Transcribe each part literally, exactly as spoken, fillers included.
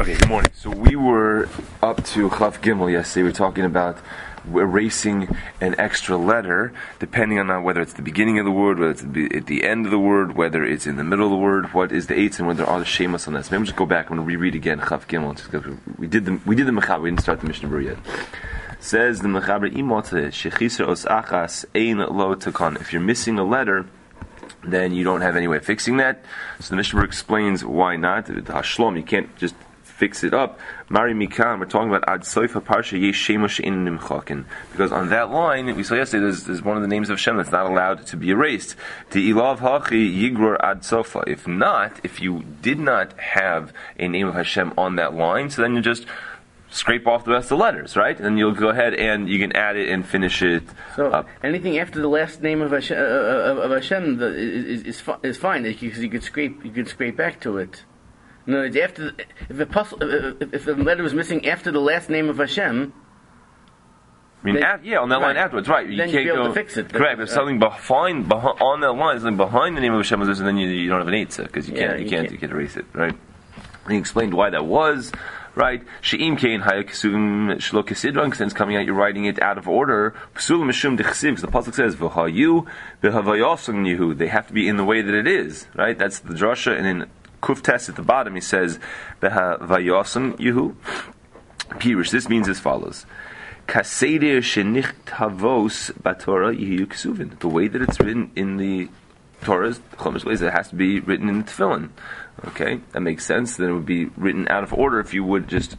Okay, good morning. So we were up to Chaf Gimel yesterday. We were talking about erasing an extra letter, depending on whether it's the beginning of the word, whether it's at the end of the word, whether it's in the middle of the word, what is the eights, and whether there are the shemas on this. Maybe we'll just go back and reread again Chaf Gimel. Just we did the we did the Mechaber. We didn't start the Mishnah Berurah yet. Says the Mechaber, Imotze shechiser os achas ein lo takon. If you're missing a letter, then you don't have any way of fixing that. So the Mishnah Berurah explains why not. The Hashlom, you can't just fix it up. Mari Mikan, we're talking about Ad Soifa Parsha Yesh Shemosh in Nimchakin. Because on that line, we saw yesterday, there's, there's one of the names of Hashem that's not allowed to be erased. The Ilav Hachi Yigror Ad Sofa. If not, if you did not have a name of Hashem on that line, so then you just scrape off the rest of the letters, right? And you'll go ahead and you can add it and finish it so up. Anything after the last name of Hashem, uh, of Hashem the, is, is, is fine, because you could scrape, you could scrape back to it. No, it's after the, if the puzzle, if, if the letter was missing after the last name of Hashem. I mean, then, af, yeah, on that right. line afterwards, right? You then can't you'd be able go, to fix it. Correct. If uh, something behind, behind on that line, something behind the name of Hashem was this, and then you, you don't have an eitzah because you yeah, can't, you, you can't, can't, you can't erase it, right? And he explained why that was, right? She'im kein hayakisum shlo kesidron, because it's coming out, you're writing it out of order. Psulim mishum dechsiv, because the pasuk says v'hayu v'havayosam yehu. They have to be in the way that it is, right? That's the drasha, and in Kuf Tes at the bottom, he says, "V'havayosam Yehu." Pirush. This means as follows: Kaseder shenichtavos baTorah yehu ksuvin. The way that it's written in the Torah's Chumash ways, it has to be written in the Tefillin. Okay, that makes sense. Then it would be written out of order if you would just,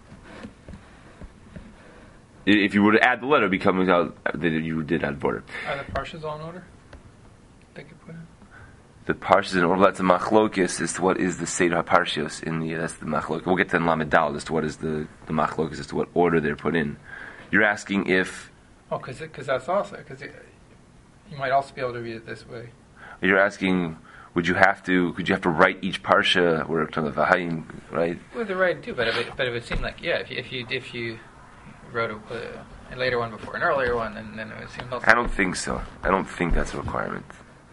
if you were to add the letter, becoming out that you did out of order. Are the parshas all in order? They could put in. The parshas in order, that's the machlokis as to what is the Seder HaParshios in the, that's the machlokis. We'll get to Lamed Daled as to what is the, the machlokis, as to what order they're put in. You're asking if... Oh, because that's also, because you might also be able to read it this way. You're asking, would you have to, could you have to write each parsha, we're talking about Vahayim, right? Well, they're writing too, but it, but it would seem like, yeah, if you, if you, if you wrote a, a later one before an earlier one, then, then it would seem also... I don't think so. I don't think that's a requirement.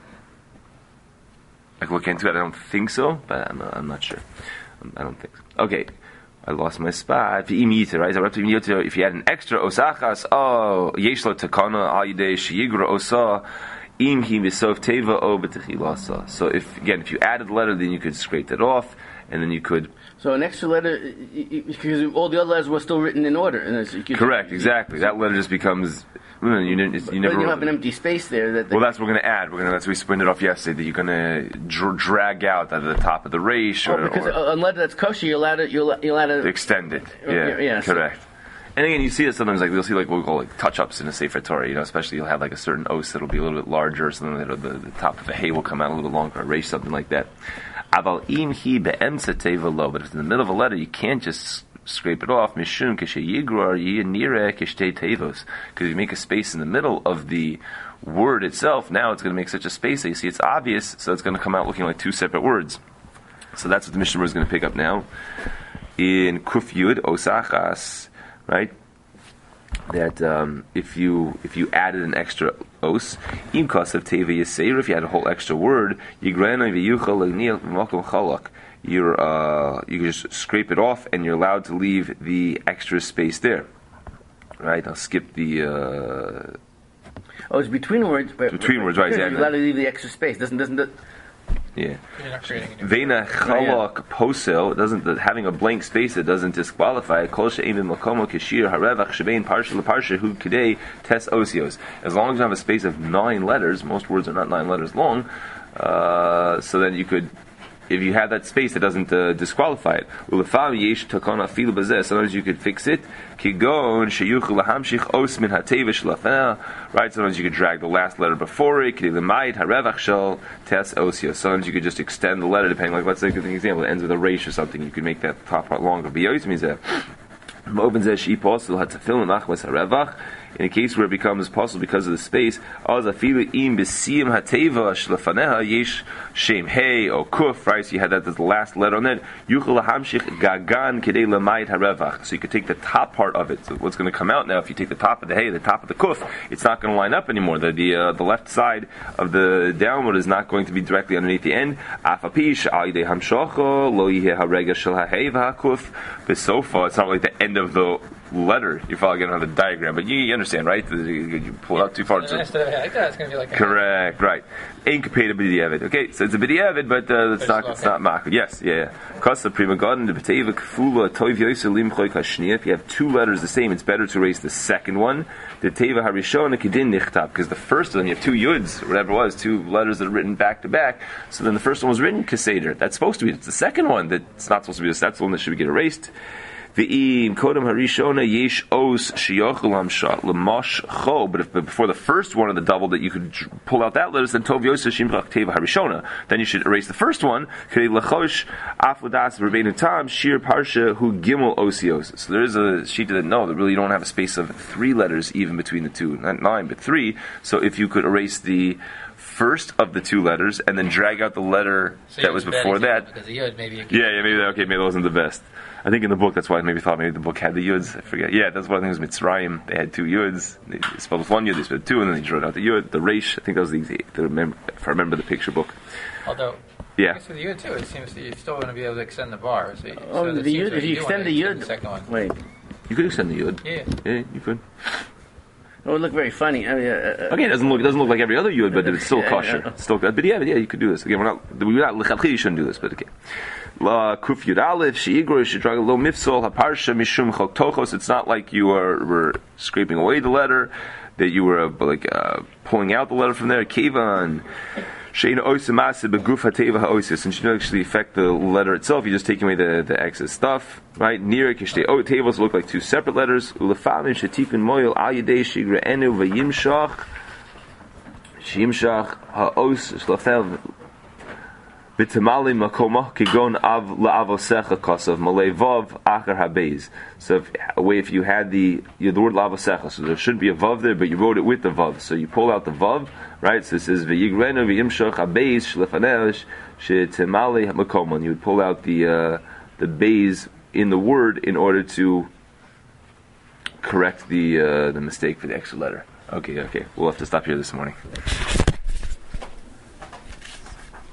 I can look into it. I don't think so, but I'm not, I'm not sure. I don't think so. Okay, I lost my spot. Right? If you had an extra osachas, oh, yeshlo takana ayidei sheyigra osa im hi misof teva o betechilasa. So if again, if you added the letter, then you could scrape that off, and then you could. So an extra letter, because all the other letters were still written in order. And so you could, correct, exactly. That letter just becomes. You, didn't, you but never. You have an empty space there. That well, that's what we're going to add. We're going to. That's what we sprinted off yesterday. That you're going to dr- drag out at the top of the reish. Or, oh, because or, a letter that's kosher, you're allowed to. You're allowed to extend it. Yeah, yeah correct. So. And again, you see it sometimes. Like we'll see, like what we call like touch-ups in a Sefer Torah. You know, especially you'll have like a certain os that'll be a little bit larger, or something that the, the top of the hay will come out a little longer, a reish, something like that. Aval im hi be'emtza teva lo. But if it's in the middle of a letter, you can't just scrape it off. Mishum k'sheyigror yinire k'shtei tevos. Because you make a space in the middle of the word itself, now it's going to make such a space that you see it's obvious, so it's going to come out looking like two separate words. So that's what the Mishnah is going to pick up now. In Kuf Yud, Osachas, right? That um, if you if you added an extra os, im kasav teva yaseir, if you had a whole extra word, yigrana v'yuchal l'gniel v'makom chalak. You're, uh, you can just scrape it off, and you're allowed to leave the extra space there. Right? I'll skip the. Uh, oh, it's between words. But, between words, right? You're allowed to leave the extra space. Doesn't doesn't that? Yeah. You're not creating a new. Veina chalak posel doesn't having a blank space. It doesn't disqualify. Kol she'evim makomo kishir harevach shebein parsha leparsha hu kidei tes osios. As long as you have a space of nine letters, most words are not nine letters long. Uh, so then you could. If you have that space, it doesn't uh, disqualify it. Sometimes you could fix it. Right? Sometimes you could drag the last letter before it. Sometimes you could just extend the letter, depending. Like let's take an example. It ends with a resh or something. You could make that top part longer. It In a case where it becomes possible because of the space, az afilu im b'siyim hateva shlefaneha yesh shem hey or kuf, right? So you had that as the last letter on it. Yuchel lahamshich gagan kedei lamayit harevach. So you could take the top part of it. So what's going to come out now? If you take the top of the hey, the top of the kuf, it's not going to line up anymore. The the, uh, the left side of the downward is not going to be directly underneath the end. Afapish al yidei hamshocho lo yiheh harega shel hahei v'hakuf. But so far, it's not like the end of the letter. You follow again on the diagram, but you, you understand, right? You, you pull it out too far. So it's going to be like correct, right? Ain't compared to b'diavad. Okay, so it's a b'diavad, but uh, it's not. It's not makar. Yes, yeah. Kasa prima garden the b'teva kfula toiv yoser limchoy kashnia. If you have two letters the same, it's better to erase the second one. The teva harishon kedin nichtab, because the first one you have two yuds, or whatever it was, two letters that are written back to back. So then the first one was written keseder. That's supposed to be. It's the second one that's not supposed to be. That's the one that should get erased. V'im kodem harishona yesh os shiyochel hamshat l'mosh cho. But if before the first one of the double that you could pull out that letter, then tov yosef shimchach teva harishona. Then you should erase the first one. Kedei lachosh afladas v'rebeinu tam shir parsha hu gimel osios. So there is a sheet that no, that really you don't have a space of three letters even between the two, not nine but three. So if you could erase the first of the two letters and then drag out the letter so that was before that. Because the yud maybe. Yeah, yeah, maybe that, okay, maybe that wasn't the best. I think in the book, that's why I maybe thought maybe the book had the yuds. I forget. Yeah, that's what I think it was Mitzrayim. They had two yuds. They spelled with one yud, they spelled two, and then they drew out the yud, the reish. I think that was the, the remember, if I remember the picture book. Although, yeah. I guess with the yud too, it seems that you're still going to be able to extend the bar. So, you, oh, so the yud, like if you extend the yud, the second one. Wait. You could extend the yud. Yeah. Yeah, you could. It would look very funny. I mean, uh, okay, it doesn't look it doesn't look like every other yud, but it's still yeah, kosher. yeah. It's still good. But yeah, yeah, you could do this. Again, we're not we're not lechatchil, you shouldn't do this, but okay. La kuf yud aleph sheigro shedrag lo mifsol haparsha mishum chok tochos. It's not like you are were scraping away the letter, that you were uh, like uh, pulling out the letter from there. Kevan shein oisemase beguf hateva haosis, and she doesn't actually affect the letter itself. You're just taking away the, the excess stuff, right? Near kishtei o tables look like two separate letters. Ulefamim shetikun moyel al yedei shigra enu vayimshach shimshach haos shlafel. B'temali makoma kigon av la'avosecha kosav malay vav achar habeiz. So if, a way if you had the you the word la'avosecha, so there should be a vav there, but you wrote it with the vav. So you pull out the vav, right? So it says v'yigrenu v'yimshach habeiz shlefanel shetemali makoma. And you would pull out the uh, the beis in the word in order to correct the uh, the mistake for the extra letter. Okay, okay. We'll have to stop here this morning.